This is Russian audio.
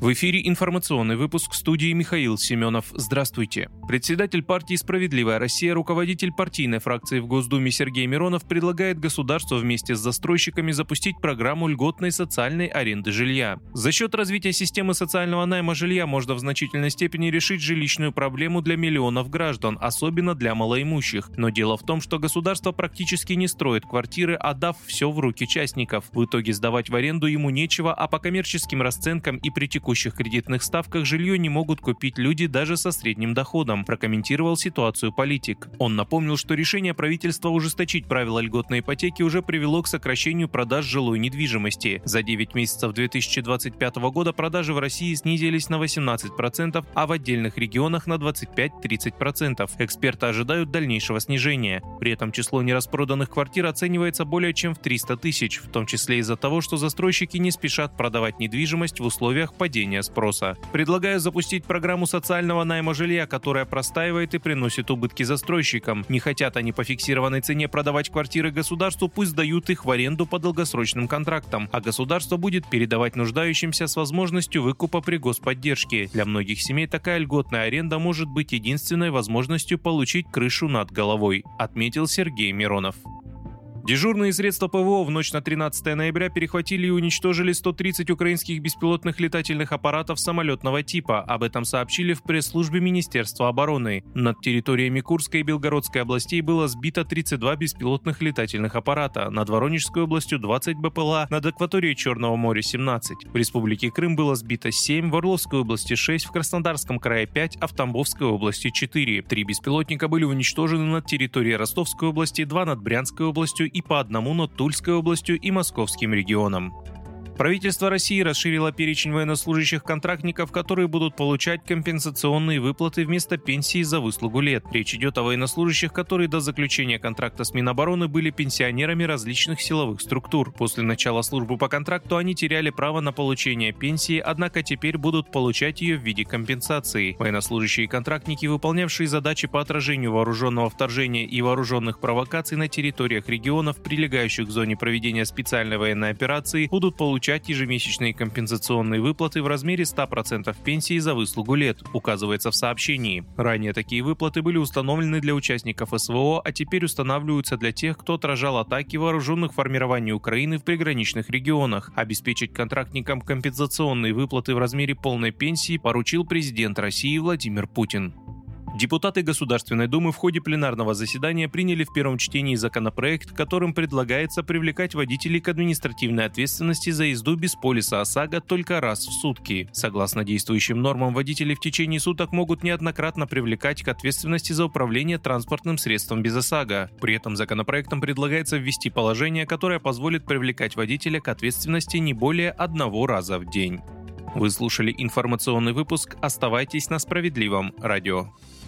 В эфире информационный выпуск, в студии Михаил Семенов. Здравствуйте. Председатель партии «Справедливая Россия», руководитель партийной фракции в Госдуме Сергей Миронов предлагает государству вместе с застройщиками запустить программу льготной социальной аренды жилья. За счет развития системы социального найма жилья можно в значительной степени решить жилищную проблему для миллионов граждан, особенно для малоимущих. Но дело в том, что государство практически не строит квартиры, отдав все в руки частников. В итоге сдавать в аренду ему нечего, а по коммерческим расценкам и при текущих кредитных ставках жилье не могут купить люди даже со средним доходом, прокомментировал ситуацию политик. Он напомнил, что решение правительства ужесточить правила льготной ипотеки уже привело к сокращению продаж жилой недвижимости. За 9 месяцев 2025 года продажи в России снизились на 18%, а в отдельных регионах на 25-30%. Эксперты ожидают дальнейшего снижения. При этом число нераспроданных квартир оценивается более чем в 300 тысяч, в том числе из-за того, что застройщики не спешат продавать недвижимость в условиях падения спроса. Предлагаю запустить программу социального найма жилья, которая простаивает и приносит убытки застройщикам. Не хотят они по фиксированной цене продавать квартиры государству, пусть сдают их в аренду по долгосрочным контрактам, а государство будет передавать нуждающимся с возможностью выкупа при господдержке. Для многих семей такая льготная аренда может быть единственной возможностью получить крышу над головой, отметил Сергей Миронов. Дежурные средства ПВО в ночь на 13 ноября перехватили и уничтожили 130 украинских беспилотных летательных аппаратов самолетного типа. Об этом сообщили в пресс-службе Министерства обороны. Над территориями Курской и Белгородской областей было сбито 32 беспилотных летательных аппарата, над Воронежской областью 20 БПЛА, над акваторией Черного моря 17. В Республике Крым было сбито 7, в Орловской области 6, в Краснодарском крае 5, а в Тамбовской области 4. 3 беспилотника были уничтожены над территорией Ростовской области, 2 над Брянской областью и по одному над Тульской областью и Московским регионом. Правительство России расширило перечень военнослужащих-контрактников, которые будут получать компенсационные выплаты вместо пенсии за выслугу лет. Речь идет о военнослужащих, которые до заключения контракта с Минобороны были пенсионерами различных силовых структур. После начала службы по контракту они теряли право на получение пенсии, однако теперь будут получать ее в виде компенсации. Военнослужащие и контрактники, выполнявшие задачи по отражению вооруженного вторжения и вооруженных провокаций на территориях регионов, прилегающих к зоне проведения специальной военной операции, будут получать ежемесячные компенсационные выплаты в размере 100% пенсии за выслугу лет, указывается в сообщении. Ранее такие выплаты были установлены для участников СВО, а теперь устанавливаются для тех, кто отражал атаки вооруженных формирований Украины в приграничных регионах. Обеспечить контрактникам компенсационные выплаты в размере полной пенсии поручил президент России Владимир Путин. Депутаты Государственной Думы в ходе пленарного заседания приняли в первом чтении законопроект, которым предлагается привлекать водителей к административной ответственности за езду без полиса ОСАГО только раз в сутки. Согласно действующим нормам, водители в течение суток могут неоднократно привлекать к ответственности за управление транспортным средством без ОСАГО. При этом законопроектом предлагается ввести положение, которое позволит привлекать водителя к ответственности не более одного раза в день. Вы слушали информационный выпуск. Оставайтесь на Справедливом радио.